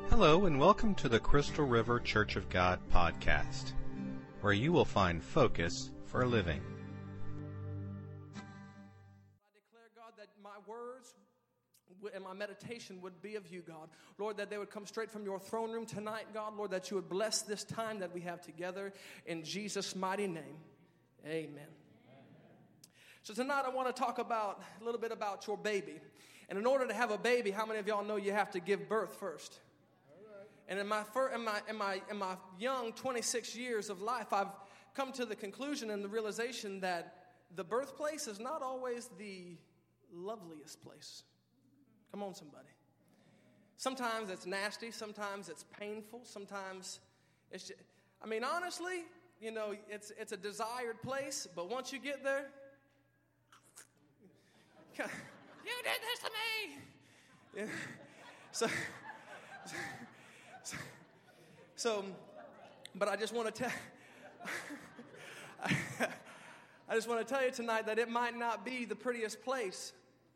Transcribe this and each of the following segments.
Hello and welcome to the Crystal River Church of God podcast, where you will find focus for living. I declare, God, that my words and my meditation would be of you, God. Lord, that they would come straight from your throne room tonight, God. Lord, that you would bless this time that we have together in Jesus' mighty name. Amen. So tonight I want to talk about a little bit about your baby. And in order to have a baby, how many of y'all know you have to give birth first? And in my young 26 years of life, I've come to the conclusion and the realization that the birthplace is not always the loveliest place. Come on, somebody. Sometimes it's nasty. Sometimes it's painful. Sometimes it's just, honestly, it's a desired place. But once you get there, you did this to me. Yeah. So, but I just want to tell you tonight that it might not be the prettiest place.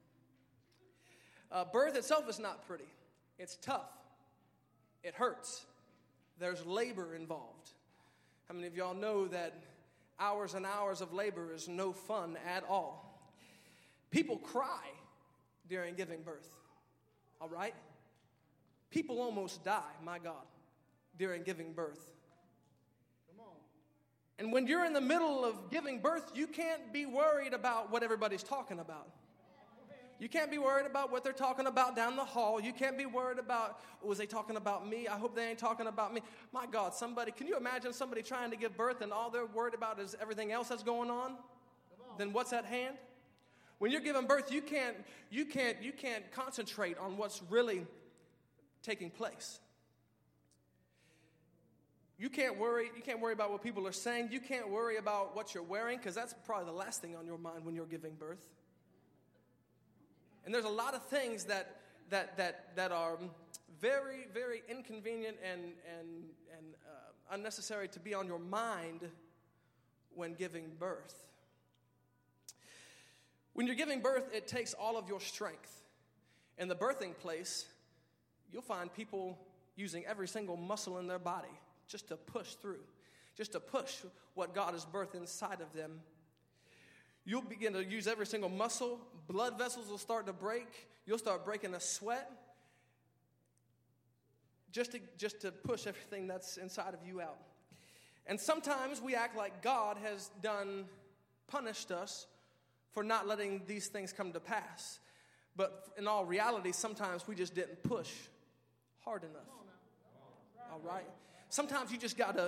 Birth itself is not pretty. It's tough. It hurts. There's labor involved. How many of y'all know that hours and hours of labor is no fun at all? People cry during giving birth. All right? People almost die, my God, during giving birth. Come on. And when you're in the middle of giving birth, you can't be worried about what everybody's talking about. You can't be worried about what they're talking about down the hall. You can't be worried about, was they talking about me? I hope they ain't talking about me. My God, can you imagine somebody trying to give birth and all they're worried about is everything else that's going on? Then what's at hand? When you're giving birth, you can't concentrate on what's really taking place. You can't worry about what people are saying. You can't worry about what you're wearing, because that's probably the last thing on your mind when you're giving birth. And there's a lot of things that are very, very inconvenient and unnecessary to be on your mind when giving birth. When you're giving birth, it takes all of your strength. In the birthing place, you'll find people using every single muscle in their body just to push through, just to push what God has birthed inside of them. You'll begin to use every single muscle. Blood vessels will start to break. You'll start breaking a sweat just to push everything that's inside of you out. And sometimes we act like God has punished us for not letting these things come to pass. But in all reality, sometimes we just didn't push hard enough. All right? Sometimes you just got to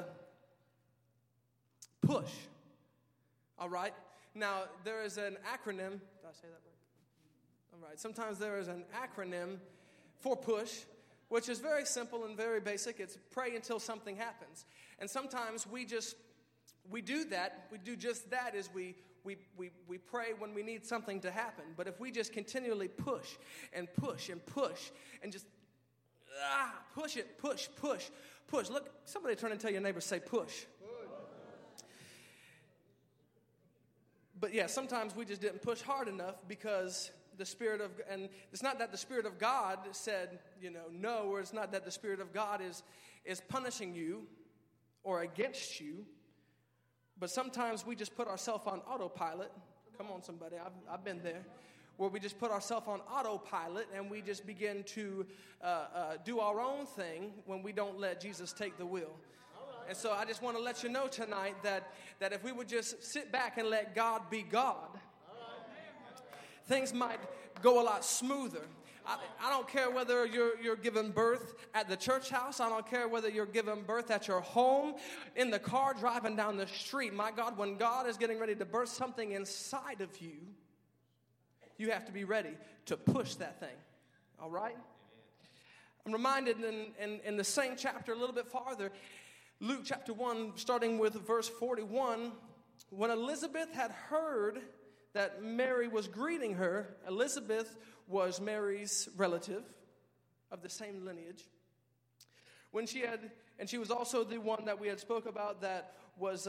push. All right? Now, there is an acronym. Did I say that right? All right. Sometimes there is an acronym for push, which is very simple and very basic. It's pray until something happens. And sometimes we do that. We do just that is we pray when we need something to happen. But if we just continually push and push and push and just push it, push. Look, somebody turn and tell your neighbor, say push. But yeah, sometimes we just didn't push hard enough because and it's not that the Spirit of God said, no, or it's not that the Spirit of God is punishing you or against you. But sometimes we just put ourselves on autopilot. Come on, somebody, I've been there. Where we just put ourselves on autopilot and we just begin to do our own thing when we don't let Jesus take the wheel. And so I just want to let you know tonight that if we would just sit back and let God be God, things might go a lot smoother. I don't care whether you're giving birth at the church house. I don't care whether you're giving birth at your home, in the car, driving down the street. My God, when God is getting ready to birth something inside of you, you have to be ready to push that thing. All right? I'm reminded in the same chapter a little bit farther, Luke chapter 1, starting with verse 41, when Elizabeth had heard that Mary was greeting her, Elizabeth was Mary's relative of the same lineage. She was also the one that we had spoke about that was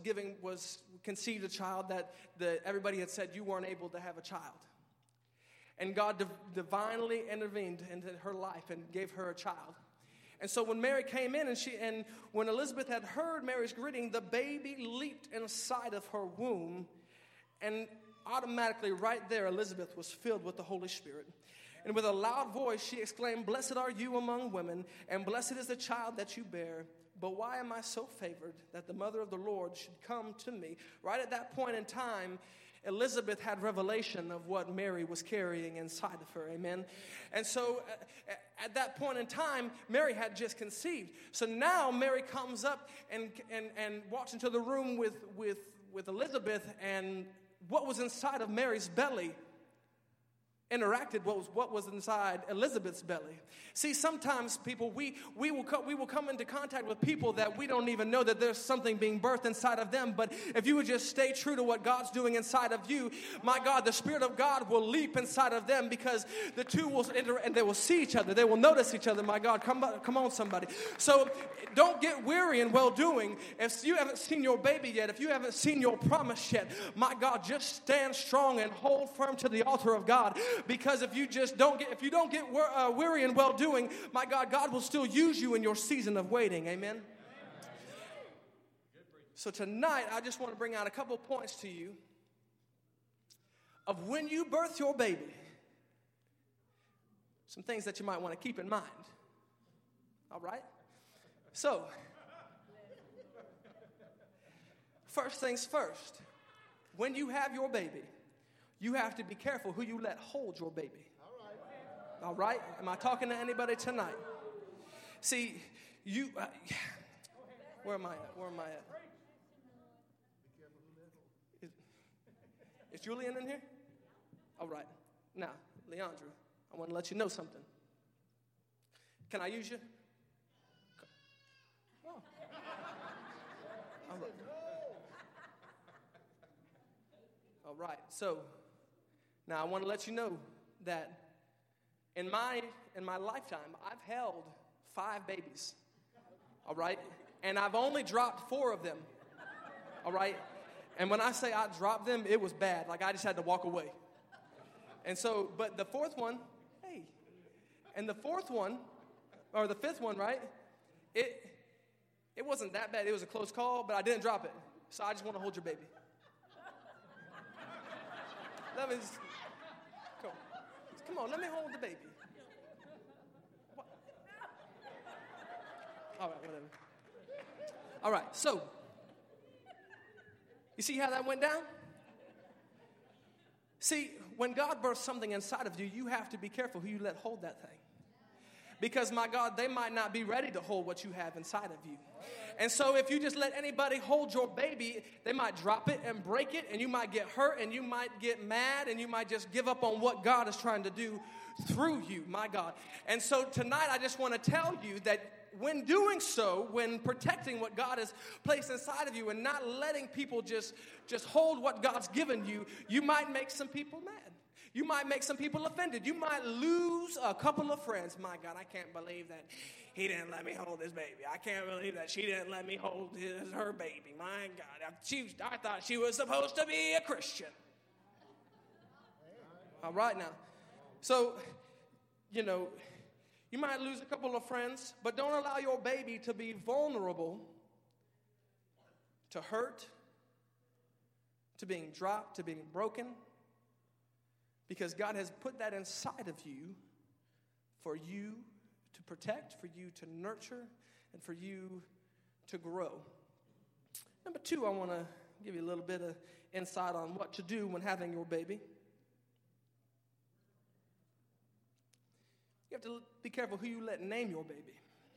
conceived a child that everybody had said you weren't able to have a child. And God divinely intervened into her life and gave her a child. And so when Mary came in and when Elizabeth had heard Mary's greeting, the baby leaped inside of her womb, and automatically right there Elizabeth was filled with the Holy Spirit. And with a loud voice she exclaimed, "Blessed are you among women, and blessed is the child that you bear. But why am I so favored that the mother of the Lord should come to me?" Right at that point in time, Elizabeth had revelation of what Mary was carrying inside of her, amen? And so at that point in time, Mary had just conceived. So now Mary comes up and walks into the room with Elizabeth, and what was inside of Mary's belly interacted what was inside Elizabeth's belly. See, sometimes people, we will come into contact with people that we don't even know that there's something being birthed inside of them. But if you would just stay true to what God's doing inside of you, my God, the Spirit of God will leap inside of them, because the two will enter and they will see each other. They will notice each other. My God, come on, somebody. So don't get weary in well-doing. If you haven't seen your baby yet, if you haven't seen your promise yet, my God, just stand strong and hold firm to the altar of God. Because if you don't get weary in well-doing, my God, God will still use you in your season of waiting. Amen? So tonight, I just want to bring out a couple points to you of when you birth your baby, some things that you might want to keep in mind. All right? So, first things first, when you have your baby, you have to be careful who you let hold your baby. All right? Am I talking to anybody tonight? See, where am I at? Is Julian in here? All right. Now, Leandro, I want to let you know something. Can I use you? Oh. All right. All right. So, now I want to let you know that in my lifetime, I've held 5 babies. All right? And I've only dropped 4 of them. All right? And when I say I dropped them, it was bad. Like, I just had to walk away. And so, but the 4th one, and the 4th one, or the 5th one, right? It wasn't that bad. It was a close call, but I didn't drop it. So I just want to hold your baby. Come on, let me hold the baby. What? All right, whatever. All right, so, you see how that went down? See, when God births something inside of you, you have to be careful who you let hold that thing. Because, my God, they might not be ready to hold what you have inside of you. And so if you just let anybody hold your baby, they might drop it and break it, and you might get hurt, and you might get mad, and you might just give up on what God is trying to do through you, my God. And so tonight I just want to tell you that when doing so, when protecting what God has placed inside of you and not letting people just hold what God's given you, you might make some people mad. You might make some people offended. You might lose a couple of friends. My God, I can't believe that he didn't let me hold his baby. I can't believe that she didn't let me hold her baby. My God, I thought she was supposed to be a Christian. All right now. So, you might lose a couple of friends, but don't allow your baby to be vulnerable to hurt, to being dropped, to being broken. Because God has put that inside of you for you to protect, for you to nurture, and for you to grow. Number 2, I want to give you a little bit of insight on what to do when having your baby. You have to be careful who you let name your baby.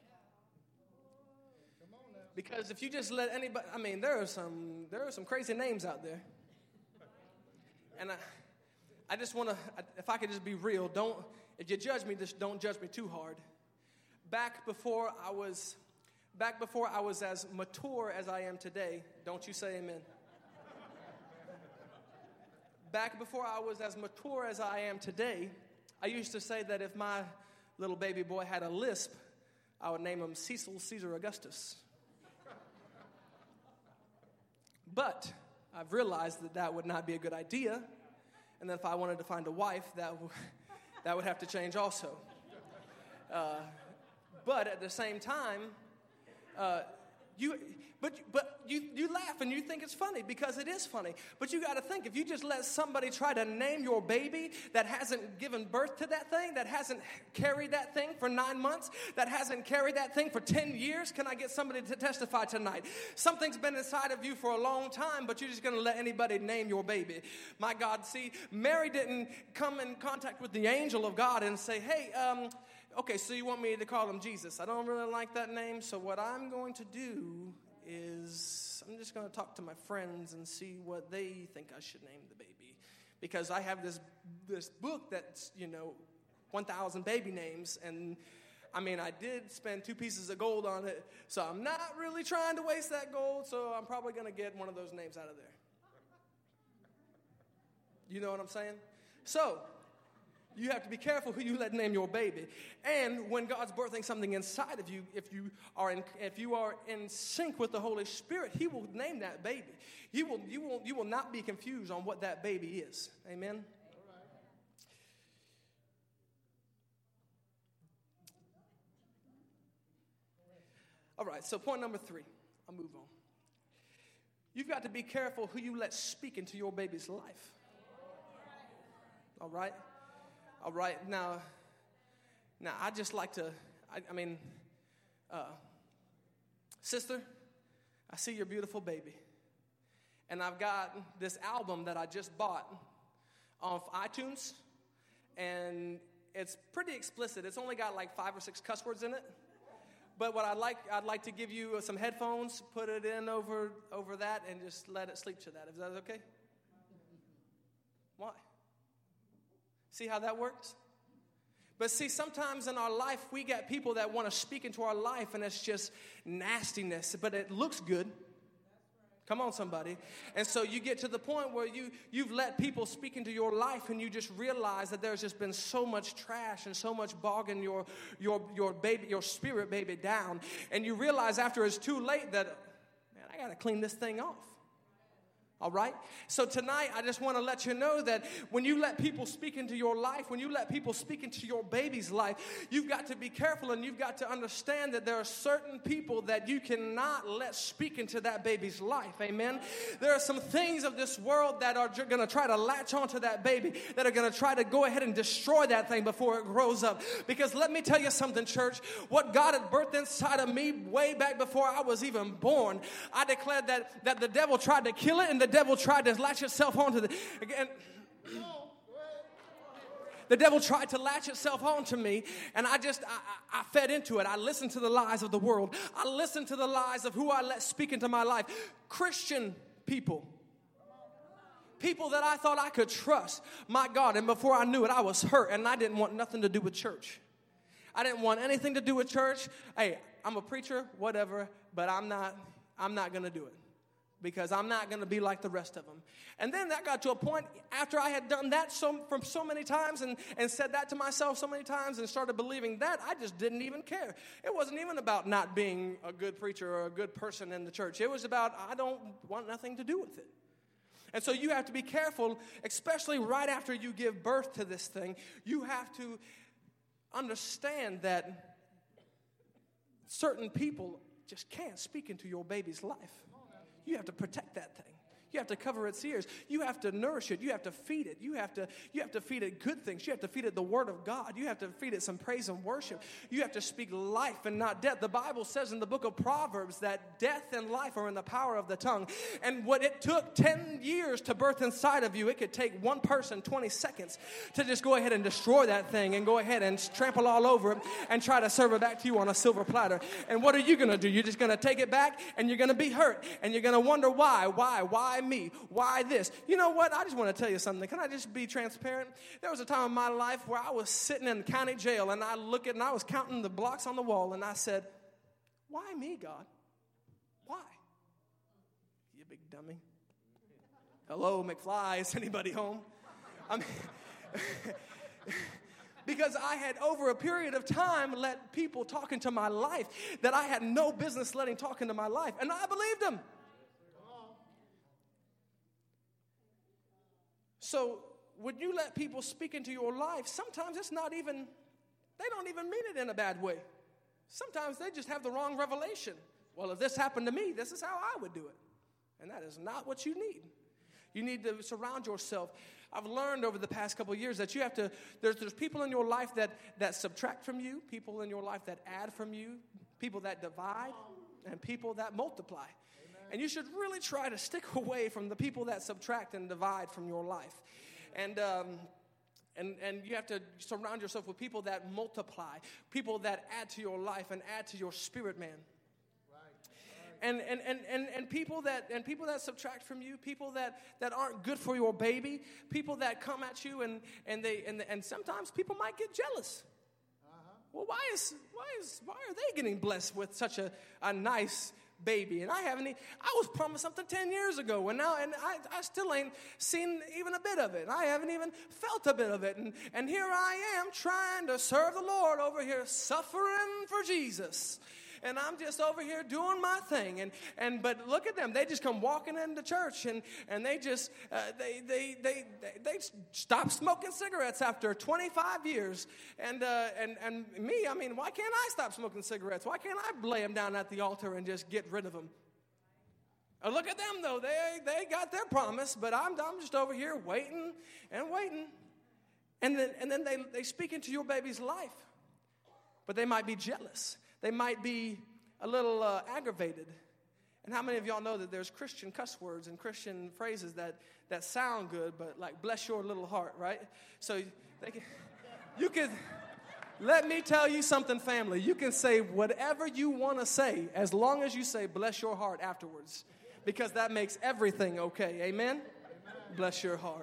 Because if you just let anybody, there are some crazy names out there. And I just want to, if I could just be real, if you judge me, just don't judge me too hard. Back before I was as mature as I am today, don't you say amen. Back before I was as mature as I am today, I used to say that if my little baby boy had a lisp, I would name him Cecil Caesar Augustus. But I've realized that would not be a good idea, And then if I wanted to find a wife, that would have to change also. But at the same time, you laugh and you think it's funny because it is funny. But you got to think, if you just let somebody try to name your baby that hasn't given birth to that thing, that hasn't carried that thing for 9 months, that hasn't carried that thing for 10 years, can I get somebody to testify tonight? Something's been inside of you for a long time, but you're just going to let anybody name your baby. My God, see, Mary didn't come in contact with the angel of God and say, hey, okay, so you want me to call him Jesus. I don't really like that name, so what I'm going to do is I'm just going to talk to my friends and see what they think I should name the baby. Because I have this book that's, 1,000 baby names, and I mean, I did spend 2 pieces of gold on it, so I'm not really trying to waste that gold, so I'm probably going to get one of those names out of there. You know what I'm saying? So, you have to be careful who you let name your baby. And when God's birthing something inside of you, if you are in sync with the Holy Spirit, He will name that baby. You will not be confused on what that baby is. Amen? All right, so point number 3. I'll move on. You've got to be careful who you let speak into your baby's life. All right? All right, now I just like to, sister, I see your beautiful baby. And I've got this album that I just bought off iTunes, and it's pretty explicit. It's only got like 5 or 6 cuss words in it. But what I'd like to give you some headphones, put it in over that, and just let it sleep to that. Is that okay? Why? See how that works? But see, sometimes in our life, we get people that want to speak into our life, and it's just nastiness, but it looks good. Come on, somebody. And so you get to the point where you've let people speak into your life, and you just realize that there's just been so much trash and so much bogging your baby, your spirit baby down. And you realize after it's too late that, man, I got to clean this thing off. All right? So tonight, I just want to let you know that when you let people speak into your life, when you let people speak into your baby's life, you've got to be careful, and you've got to understand that there are certain people that you cannot let speak into that baby's life. Amen? There are some things of this world that are going to try to latch onto that baby, that are going to try to go ahead and destroy that thing before it grows up. Because let me tell you something, church. What God had birthed inside of me way back before I was even born, I declared that the devil tried to kill it, and the devil tried to latch itself onto the devil tried to latch itself onto me, and I fed into it. I listened to the lies of the world. I listened to the lies of who I let speak into my life. Christian people that I thought I could trust. My God, and before I knew it, I was hurt, and I didn't want nothing to do with church. I didn't want anything to do with church. Hey, I'm a preacher, whatever, but I'm not going to do it. Because I'm not going to be like the rest of them. And then that got to a point after I had done that so many times and said that to myself so many times and started believing that, I just didn't even care. It wasn't even about not being a good preacher or a good person in the church. It was about I don't want nothing to do with it. And so you have to be careful, especially right after you give birth to this thing. You have to understand that certain people just can't speak into your baby's life. You have to protect that thing. You have to cover its ears. You have to nourish it. You have to feed it. You have to feed it good things. You have to feed it the Word of God. You have to feed it some praise and worship. You have to speak life and not death. The Bible says in the book of Proverbs that death and life are in the power of the tongue. And what it took 10 years to birth inside of you, it could take one person 20 seconds to just go ahead and destroy that thing and go ahead and trample all over it and try to serve it back to you on a silver platter. And what are you going to do? You're just going to take it back, and you're going to be hurt, and you're going to wonder why me? Why this? You know what? I just want to tell you something. Can I just be transparent? There was a time in my life where I was sitting in county jail, and I was counting the blocks on the wall, and I said, why me, God? Why? You big dummy. Hello, McFly. Is anybody home? Because I had, over a period of time, let people talk into my life that I had no business letting talk into my life, and I believed them. So when you let people speak into your life, sometimes they don't even mean it in a bad way. Sometimes they just have the wrong revelation. Well, if this happened to me, this is how I would do it. And that is not what you need. You need to surround yourself. I've learned over the past couple of years that you have to, there's people in your life that subtract from you, people in your life that add from you, people that divide, and people that multiply. Amen. And you should really try to stick away from the people that subtract and divide from your life. And you have to surround yourself with people that multiply, people that add to your life and add to your spirit, man. And people that subtract from you, people that aren't good for your baby, people that come at you and sometimes people might get jealous. Well, why are they getting blessed with such a nice baby? And I was promised something 10 years ago, and I still ain't seen even a bit of it. I haven't even felt a bit of it. And here I am trying to serve the Lord over here, suffering for Jesus. And I'm just over here doing my thing, but look at them. They just come walking into church, and they just they stop smoking cigarettes after 25 years. And me, I mean, why can't I stop smoking cigarettes? Why can't I lay them down at the altar and just get rid of them? Look at them though. They got their promise, but I'm just over here waiting and waiting. And then they speak into your baby's life, but they might be jealous. They might be a little aggravated. And how many of y'all know that there's Christian cuss words and Christian phrases that sound good, but like bless your little heart, right? So you can, let me tell you something, family. You can say whatever you want to say as long as you say bless your heart afterwards, because that makes everything okay. Amen? Bless your heart.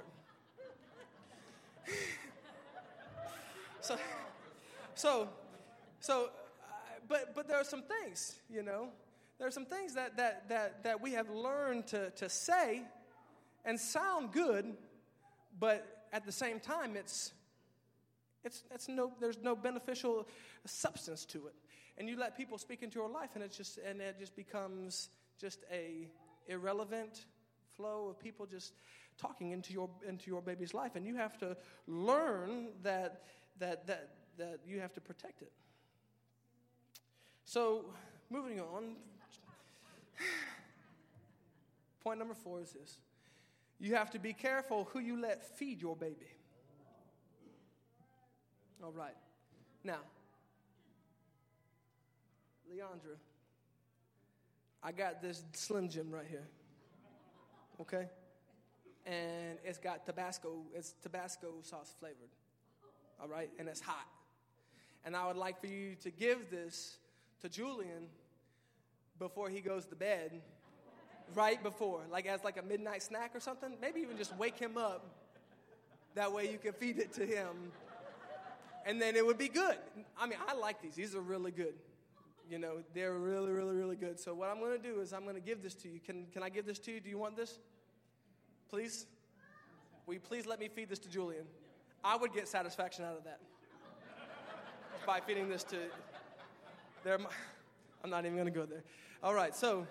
But there are some things, you know. There are some things that we have learned to say and sound good, but at the same time, there's no beneficial substance to it. And you let people speak into your life, and it just becomes just a irrelevant flow of people just talking into your baby's life, and you have to learn that you have to protect it. So, moving on, point number 4 is this. You have to be careful who you let feed your baby. All right. Now, Leandra, I got this Slim Jim right here, okay? And it's got Tabasco sauce flavored, all right? And it's hot. And I would like for you to give this to Julian before he goes to bed, right before, like as like a midnight snack or something. Maybe even just wake him up. That way you can feed it to him, and then it would be good. I mean, I like these. These are really good. You know, they're really, really, really good. So what I'm going to do is I'm going to give this to you. Can I give this to you? Do you want this? Please? Will you please let me feed this to Julian? I would get satisfaction out of that by feeding this to... I'm not even going to go there. All right, so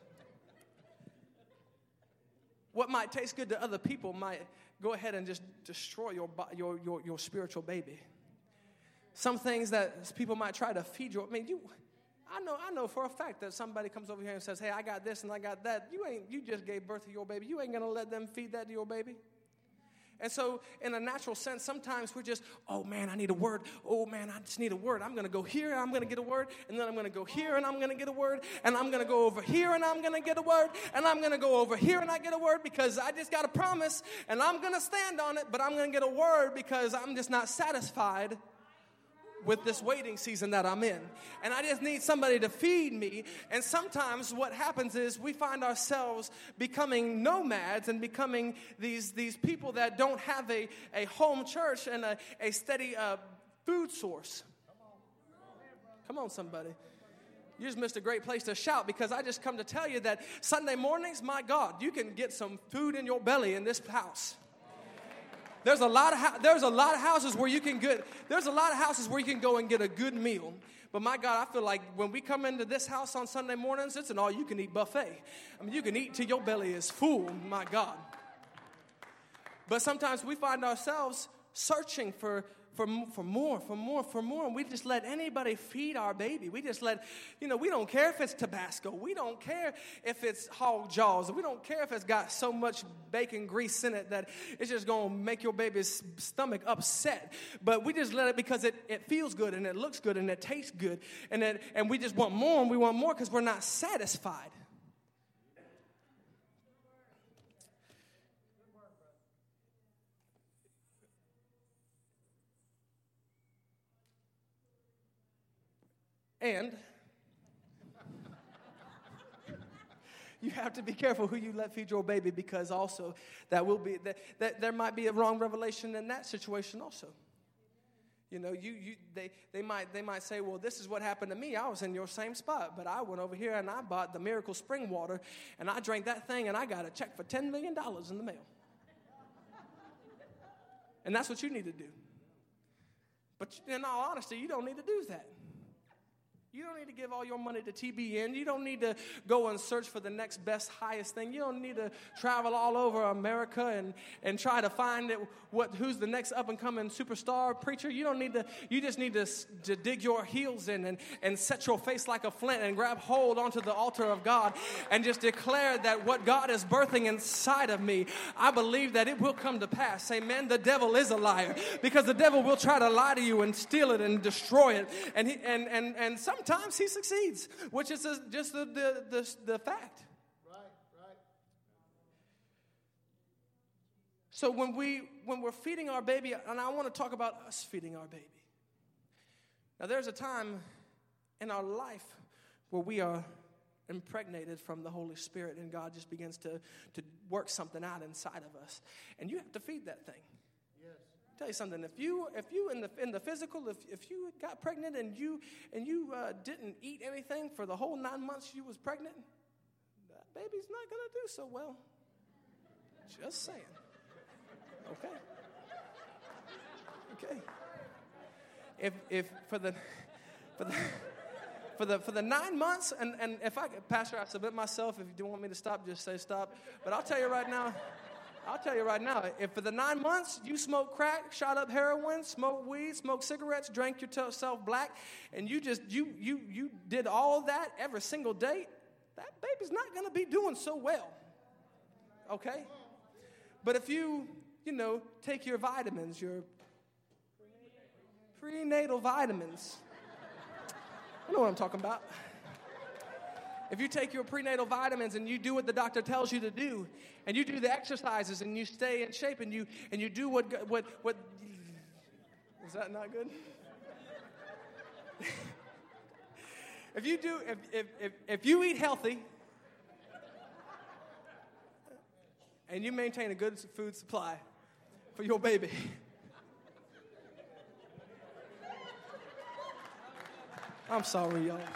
what might taste good to other people might go ahead and just destroy your spiritual baby. Some things that people might try to feed you. I mean, I know for a fact that somebody comes over here and says, "Hey, I got this and I got that." You just gave birth to your baby. You ain't going to let them feed that to your baby. And so, in a natural sense, sometimes we're just, oh, man, I need a word. Oh, man, I just need a word. I'm going to go here, and I'm going to get a word. And then I'm going to go here, and I'm going to get a word. And I'm going to go over here, and I'm going to get a word. And I'm going to go over here, and I get a word because I just got a promise, and I'm going to stand on it. But I'm going to get a word because I'm just not satisfied with this waiting season that I'm in. And I just need somebody to feed me. And sometimes what happens is we find ourselves becoming nomads and becoming these people that don't have a home church and a steady food source. Come on, somebody. You just missed a great place to shout, because I just come to tell you that Sunday mornings, my God, you can get some food in your belly in this house. There's a lot of houses where you can go and get a good meal. But my God, I feel like when we come into this house on Sunday mornings, it's an all-you-can-eat buffet. I mean, you can eat till your belly is full, my God. But sometimes we find ourselves searching for more, and we just let anybody feed our baby. We just let, we don't care if it's Tabasco. We don't care if it's hog jaws. We don't care if it's got so much bacon grease in it that it's just going to make your baby's stomach upset. But we just let it because it feels good, and it looks good, and it tastes good, and we just want more, and we want more because we're not satisfied. And you have to be careful who you let feed your baby, because also that there might be a wrong revelation in that situation also. They might say, well, this is what happened to me. I was in your same spot, but I went over here and I bought the Miracle Spring water, and I drank that thing, and I got a check for $10 million in the mail. And that's what you need to do. But in all honesty, you don't need to do that. You don't need to give all your money to TBN. You don't need to go and search for the next best, highest thing. You don't need to travel all over America and try to find who's the next up-and-coming superstar preacher. You just need to dig your heels in and set your face like a flint and grab hold onto the altar of God and just declare that what God is birthing inside of me, I believe that it will come to pass. Amen. The devil is a liar, because the devil will try to lie to you and steal it and destroy it. And sometimes he succeeds, which is just the fact. Right. So when we're feeding our baby, and I want to talk about us feeding our baby. Now, there's a time in our life where we are impregnated from the Holy Spirit, and God just begins to work something out inside of us, and you have to feed that thing. I'll tell you something. If you in the physical, if you got pregnant and you didn't eat anything for the whole 9 months you was pregnant, that baby's not gonna do so well. Just saying. Okay. If for the 9 months, and if Pastor, I submit myself. If you do want me to stop, just say stop. But I'll tell you right now, if for the 9 months you smoked crack, shot up heroin, smoked weed, smoked cigarettes, drank yourself black, and you did all of that every single day, that baby's not going to be doing so well. Okay? But if you take your vitamins, your prenatal vitamins, I know what I'm talking about. If you take your prenatal vitamins and you do what the doctor tells you to do, and you do the exercises and you stay in shape and you do what is that not good? If you eat healthy and you maintain a good food supply for your baby, I'm sorry, y'all.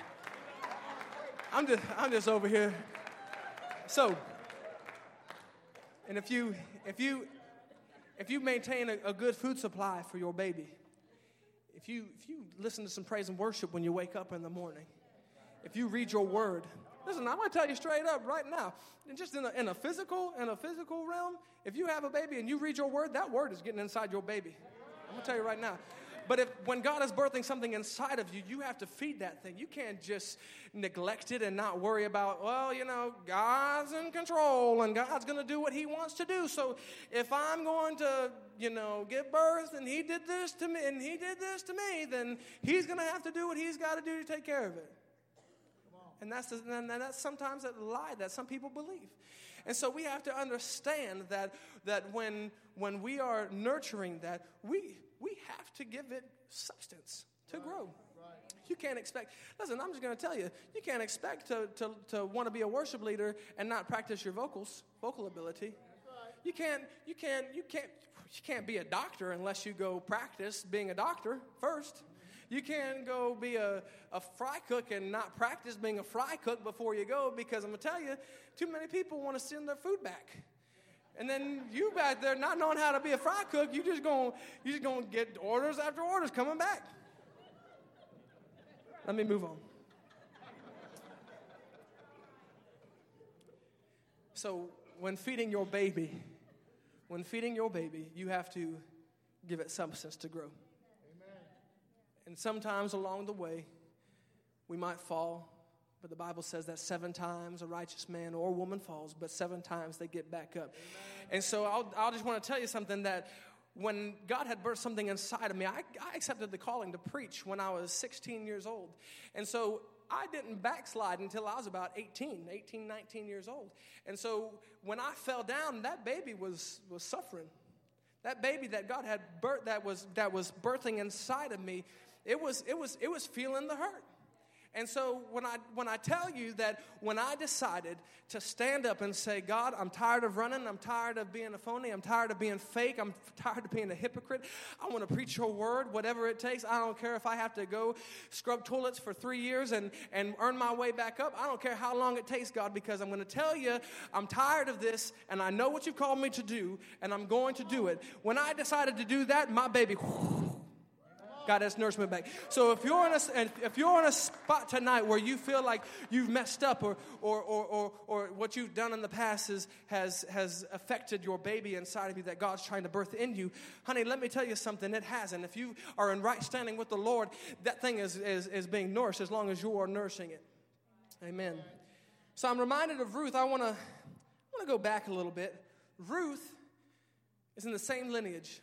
I'm just over here. So, and if you maintain a good food supply for your baby, if you listen to some praise and worship when you wake up in the morning, if you read your word, listen, I'm going to tell you straight up right now, and just in a physical realm, if you have a baby and you read your word, that word is getting inside your baby. I'm going to tell you right now. But when God is birthing something inside of you, you have to feed that thing. You can't just neglect it and not worry about, God's in control and God's going to do what he wants to do. So if I'm going to, give birth and he did this to me and he did this to me, then he's going to have to do what he's got to do to take care of it. And that's sometimes a lie that some people believe. And so we have to understand that when we are nurturing that, we have to give it substance to grow. You can't expect, listen, I'm just going to tell you, you can't expect to want to be a worship leader and not practice your vocal ability. You can't be a doctor unless you go practice being a doctor first. You can't go be a fry cook and not practice being a fry cook before you go, because I'm going to tell you, too many people want to send their food back. And then you back there not knowing how to be a fry cook, you just gonna get orders after orders coming back. Let me move on. So when feeding your baby, when feeding your baby, you have to give it substance to grow. Amen. And sometimes along the way, we might fall, but the Bible says that 7 times a righteous man or woman falls, but 7 times they get back up. Amen. And so I'll just want to tell you something, that when God had birthed something inside of me, I accepted the calling to preach when I was 16 years old. And so I didn't backslide until I was about 18, 19 years old. And so when I fell down, that baby was suffering. That baby that God had birthed, that was birthing inside of me, it was feeling the hurt. And so when I tell you that when I decided to stand up and say, God, I'm tired of running, I'm tired of being a phony, I'm tired of being fake, I'm tired of being a hypocrite, I want to preach your word, whatever it takes. I don't care if I have to go scrub toilets for 3 years and earn my way back up. I don't care how long it takes, God, because I'm going to tell you I'm tired of this, and I know what you've called me to do, and I'm going to do it. When I decided to do that, my baby, got its nourishment back. So if you're in a spot tonight where you feel like you've messed up, or what you've done in the past has affected your baby inside of you that God's trying to birth in you, honey, let me tell you something. It hasn't. If you are in right standing with the Lord, that thing is being nourished as long as you are nourishing it. Amen. So I'm reminded of Ruth. I want to go back a little bit. Ruth is in the same lineage.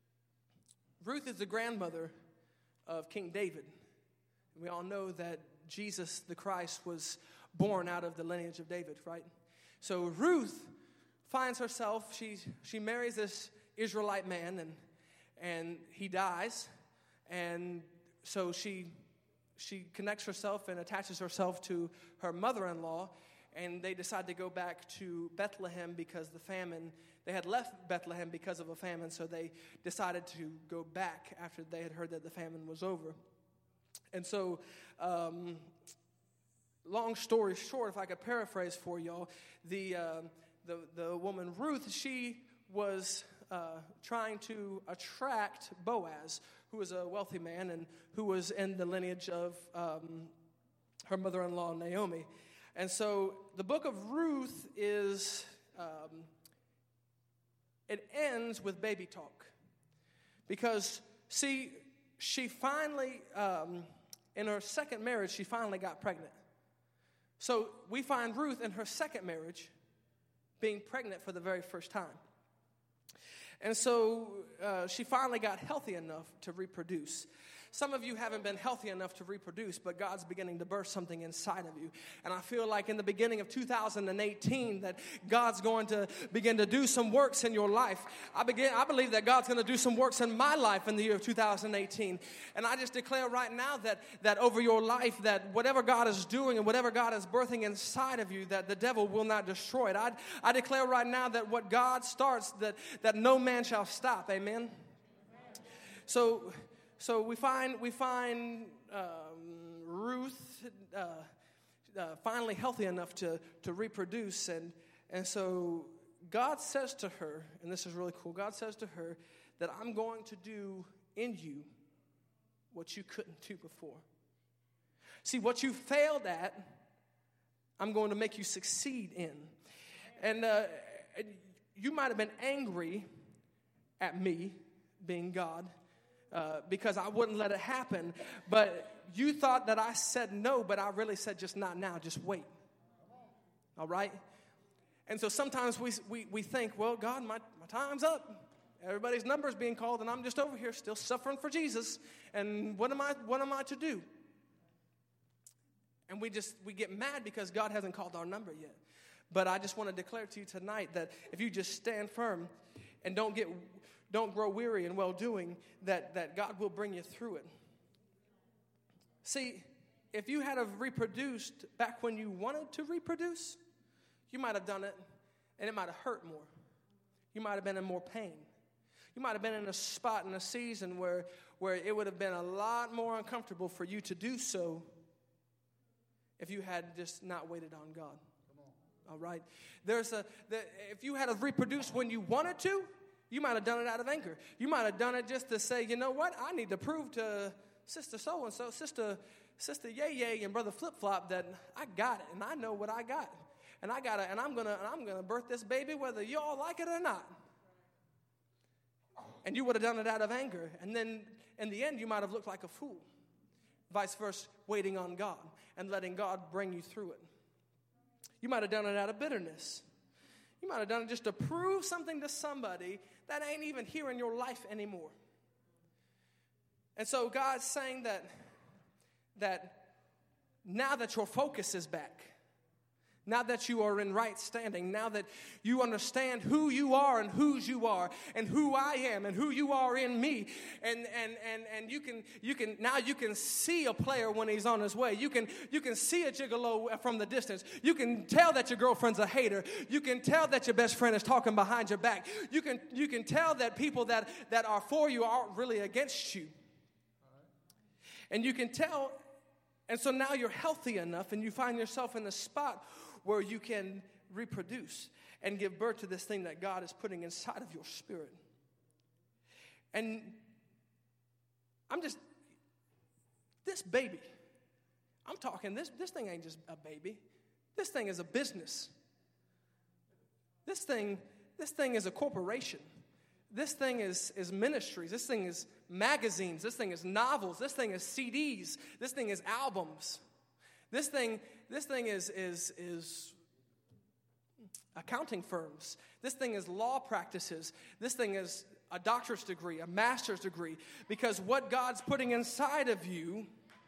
Ruth is the grandmother of King David. We all know that Jesus the Christ was born out of the lineage of David, right? So Ruth finds herself, she marries this Israelite man, and he dies, and so she connects herself and attaches herself to her mother-in-law, and they decide to go back to Bethlehem because the famine. They had left Bethlehem because of a famine, so they decided to go back after they had heard that the famine was over. And so, long story short, if I could paraphrase for y'all, the woman Ruth, she was trying to attract Boaz, who was a wealthy man and who was in the lineage of her mother-in-law Naomi. And so the book of Ruth is... it ends with baby talk. Because, see, she finally, in her second marriage, she finally got pregnant. So we find Ruth in her second marriage being pregnant for the very first time. And so she finally got healthy enough to reproduce. Some of you haven't been healthy enough to reproduce, but God's beginning to birth something inside of you. And I feel like in the beginning of 2018 that God's going to begin to do some works in your life. I believe that God's going to do some works in my life in the year of 2018. And I just declare right now that over your life, that whatever God is doing and whatever God is birthing inside of you, that the devil will not destroy it. I declare right now that what God starts, that no man shall stop. Amen? So we find Ruth finally healthy enough to reproduce, and so God says to her, and this is really cool, God says to her that I'm going to do in you what you couldn't do before. See, what you failed at, I'm going to make you succeed in. And you might have been angry at me, being God, because I wouldn't let it happen. But you thought that I said no, but I really said just not now, just wait. All right? And so sometimes we think, well, God, my time's up. Everybody's number is being called, and I'm just over here still suffering for Jesus. And what am I to do? And we get mad because God hasn't called our number yet. But I just want to declare to you tonight that if you just stand firm and don't grow weary in well-doing, that God will bring you through it. See, if you had have reproduced back when you wanted to reproduce, you might have done it, and it might have hurt more. You might have been in more pain. You might have been in a spot in a season where it would have been a lot more uncomfortable for you to do so if you had just not waited on God. All right? If you had have reproduced when you wanted to, you might have done it out of anger. You might have done it just to say, you know what? I need to prove to Sister So-and-so, Sister Yay and Brother Flip-Flop that I got it, and I know what I got. And I'm gonna birth this baby whether y'all like it or not. And you would have done it out of anger. And then in the end, you might have looked like a fool. Vice versa, waiting on God and letting God bring you through it. You might have done it out of bitterness. You might have done it just to prove something to somebody that ain't even here in your life anymore. And so God's saying that now that your focus is back, now that you are in right standing, now that you understand who you are and whose you are and who I am and who you are in me, and you can see a player when he's on his way. You can see a gigolo from the distance. You can tell that your girlfriend's a hater. You can tell that your best friend is talking behind your back. You can tell that people that are for you aren't really against you. And you can tell, and so now you're healthy enough and you find yourself in a spot where you can reproduce and give birth to this thing that God is putting inside of your spirit. And this baby, I'm talking, this thing ain't just a baby. This thing is a business. This thing is a corporation. This thing is ministries. This thing is magazines. This thing is novels. This thing is CDs. This thing is albums. This thing is accounting firms. This thing is law practices. This thing is a doctor's degree, a master's degree. Because what God's putting inside of you,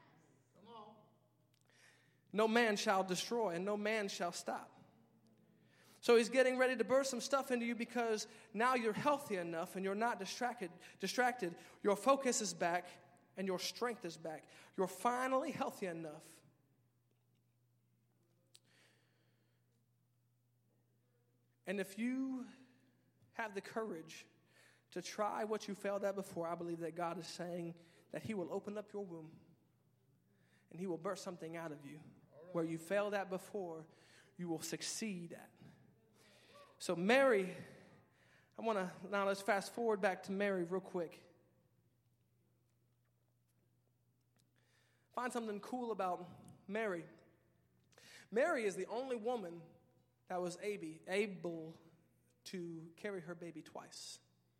no man shall destroy and no man shall stop. So he's getting ready to burst some stuff into you because now you're healthy enough and you're not distracted. Your focus is back and your strength is back. You're finally healthy enough. And if you have the courage to try what you failed at before, I believe that God is saying that he will open up your womb and he will burst something out of you. Where you failed at before, you will succeed at. So Mary, now let's fast forward back to Mary real quick. Find something cool about Mary. Mary is the only woman that was able to carry her baby twice.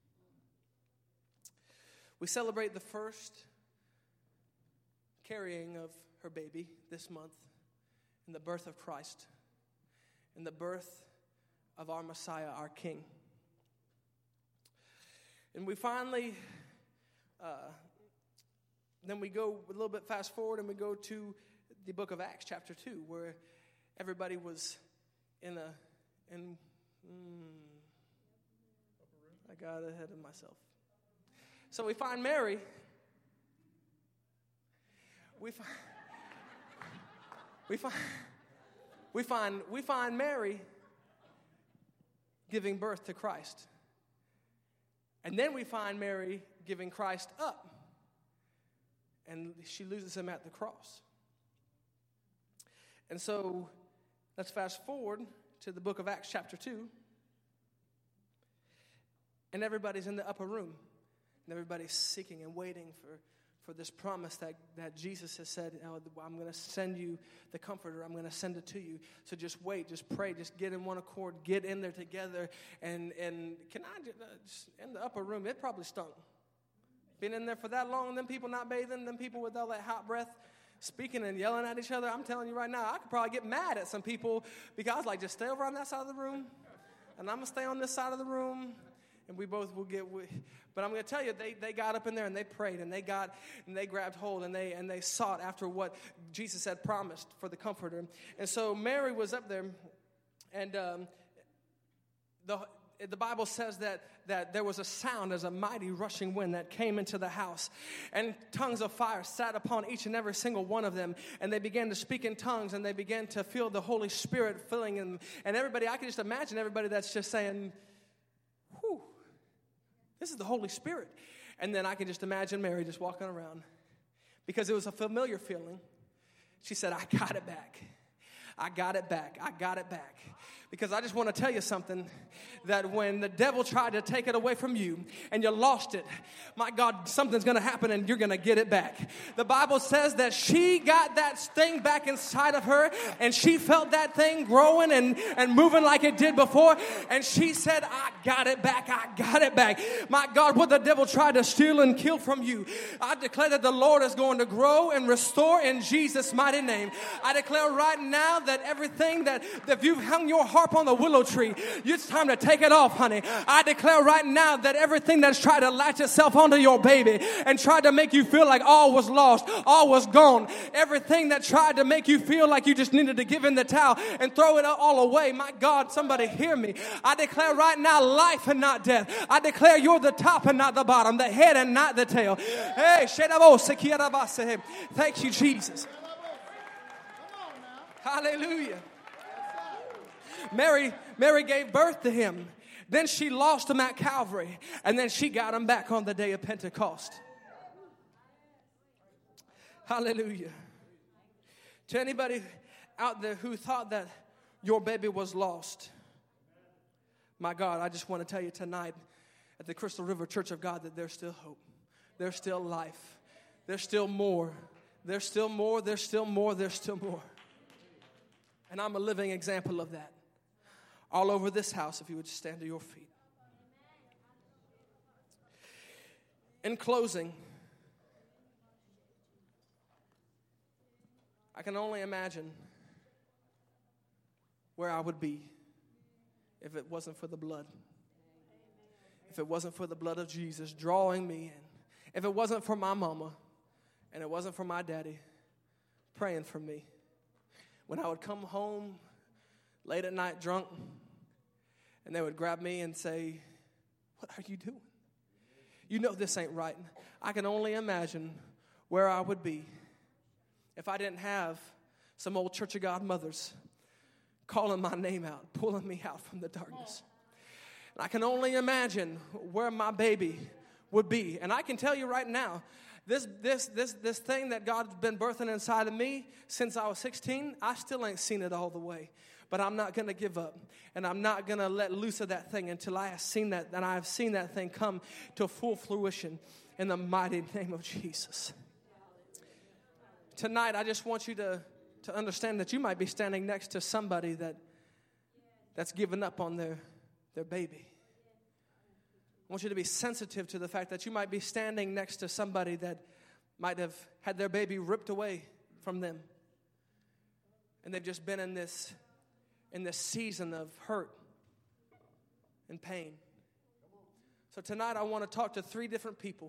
We celebrate the first carrying of her baby this month in the birth of Christ, in the birth of our Messiah, our King. And we finally, then we go a little bit fast forward and we go to the book of Acts chapter 2, where everybody was I got ahead of myself. So we find Mary. We find Mary giving birth to Christ. And then we find Mary giving Christ up. And she loses him at the cross. And so let's fast forward to the book of Acts chapter 2. And everybody's in the upper room. And everybody's seeking and waiting for this promise that Jesus has said, I'm going to send you the Comforter. I'm going to send it to you. So just wait, just pray, just get in one accord, get in there together. And can I just in the upper room, it probably stunk. Been in there for that long, them people not bathing, them people with all that hot breath, speaking and yelling at each other. I'm telling you right now, I could probably get mad at some people because I was like, just stay over on that side of the room, and I'm going to stay on this side of the room, and we both will get with. But I'm going to tell you, they got up in there and they prayed and they grabbed hold and they sought after what Jesus had promised for the Comforter. And so Mary was up there, and the Bible says that there was a sound as a mighty rushing wind that came into the house, and tongues of fire sat upon each and every single one of them, and they began to speak in tongues, and they began to feel the Holy Spirit filling them. And everybody, I can just imagine everybody that's just saying, whew, this is the Holy Spirit. And then I can just imagine Mary just walking around, because it was a familiar feeling. She said, I got it back. I got it back. I got it back. Because I just want to tell you something, that when the devil tried to take it away from you and you lost it, my God, something's going to happen and you're going to get it back. The Bible says that she got that thing back inside of her, and she felt that thing growing and moving like it did before, and she said, I got it back, I got it back. My God, what the devil tried to steal and kill from you, I declare that the Lord is going to grow and restore in Jesus' mighty name. I declare right now that everything that if you've hung your harp on the willow tree, it's time to take it off, honey. I declare right now that everything that's tried to latch itself onto your baby and tried to make you feel like all was lost, all was gone, everything that tried to make you feel like you just needed to give in the towel and throw it all away, my God, somebody hear me. I declare right now life and not death. I declare you're the top and not the bottom, the head and not the tail. Hey, thank you, Jesus. Hallelujah. Mary gave birth to him. Then she lost him at Calvary. And then she got him back on the day of Pentecost. Hallelujah. To anybody out there who thought that your baby was lost, my God, I just want to tell you tonight at the Crystal River Church of God that there's still hope. There's still life. There's still more. There's still more. There's still more. There's still more. And I'm a living example of that. All over this house, if you would stand to your feet. In closing, I can only imagine where I would be if it wasn't for the blood. If it wasn't for the blood of Jesus drawing me in. If it wasn't for my mama and it wasn't for my daddy praying for me. When I would come home late at night drunk, and they would grab me and say, what are you doing? You know this ain't right. I can only imagine where I would be if I didn't have some old Church of God mothers calling my name out, pulling me out from the darkness. And I can only imagine where my baby would be. And I can tell you right now, this thing that God's been birthing inside of me since I was 16, I still ain't seen it all the way. But I'm not going to give up. And I'm not going to let loose of that thing until I have seen that. And I have seen that thing come to full fruition in the mighty name of Jesus. Tonight, I just want you to understand that you might be standing next to somebody that's given up on their baby. I want you to be sensitive to the fact that you might be standing next to somebody that might have had their baby ripped away from them. And they've just been in this season of hurt and pain. So tonight I want to talk to 3 different people.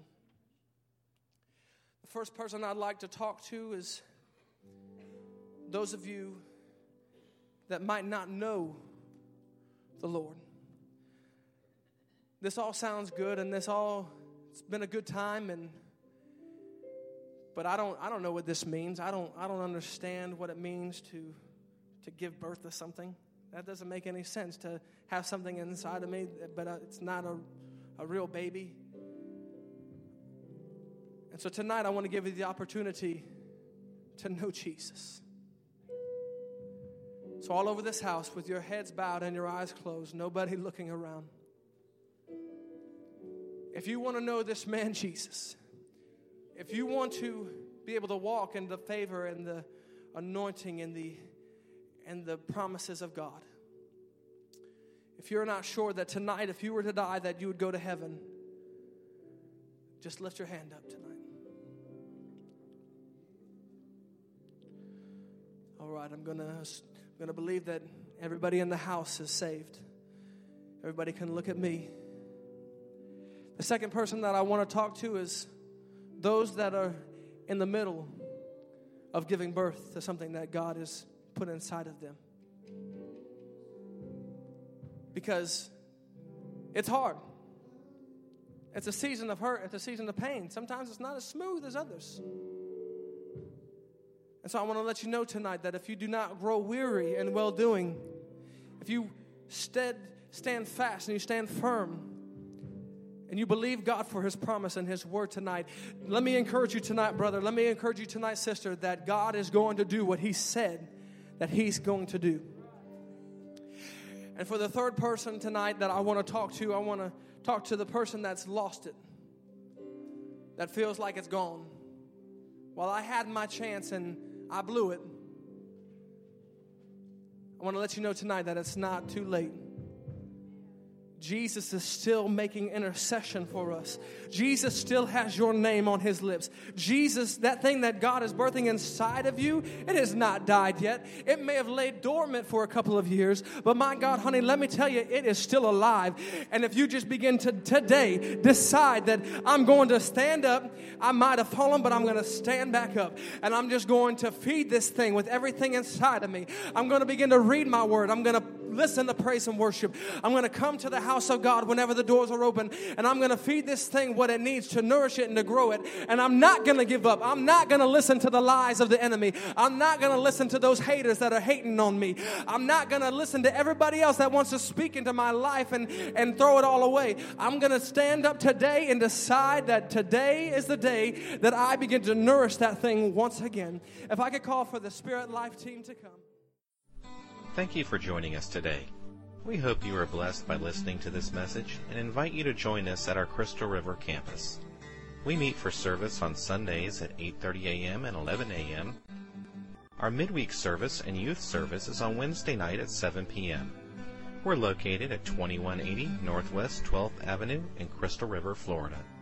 The first person I'd like to talk to is those of you that might not know the Lord. This all sounds good, and it's been a good time, but I don't know what this means. I don't understand what it means to give birth to something. That doesn't make any sense, to have something inside of me, but it's not a real baby. And so tonight I want to give you the opportunity to know Jesus. So all over this house, with your heads bowed and your eyes closed, nobody looking around. If you want to know this man Jesus, if you want to be able to walk in the favor and the anointing and the promises of God, if you're not sure that tonight, if you were to die, that you would go to heaven, just lift your hand up tonight. All right, I'm gonna believe that everybody in the house is saved. Everybody can look at me. The second person that I want to talk to is those that are in the middle of giving birth to something that God has put inside of them. Because it's hard. It's a season of hurt. It's a season of pain. Sometimes it's not as smooth as others. And so I want to let you know tonight that if you do not grow weary in well-doing, if you stand fast and you stand firm, and you believe God for His promise and His word tonight, let me encourage you tonight, brother. Let me encourage you tonight, sister, that God is going to do what He said that He's going to do. And for the third person tonight that I want to talk to the person that's lost it, that feels like it's gone. Well, I had my chance and I blew it. I want to let you know tonight that it's not too late. Jesus is still making intercession for us. Jesus still has your name on his lips. Jesus, that thing that God is birthing inside of you, it has not died yet. It may have laid dormant for a couple of years, but my God, honey, let me tell you, it is still alive. And if you just begin to today decide that I'm going to stand up, I might have fallen, but I'm going to stand back up. And I'm just going to feed this thing with everything inside of me. I'm going to begin to read my word. I'm going to listen to praise and worship. I'm going to come to the house of God whenever the doors are open, and I'm going to feed this thing what it needs to nourish it and to grow it. And I'm not going to give up. I'm not going to listen to the lies of the enemy. I'm not going to listen to those haters that are hating on me. I'm not going to listen to everybody else that wants to speak into my life and throw it all away. I'm going to stand up today and decide that today is the day that I begin to nourish that thing once again. If I could call for the Spirit Life team to come. Thank you for joining us today. We hope you are blessed by listening to this message and invite you to join us at our Crystal River campus. We meet for service on Sundays at 8:30 a.m. and 11 a.m. Our midweek service and youth service is on Wednesday night at 7 p.m. We're located at 2180 Northwest 12th Avenue in Crystal River, Florida.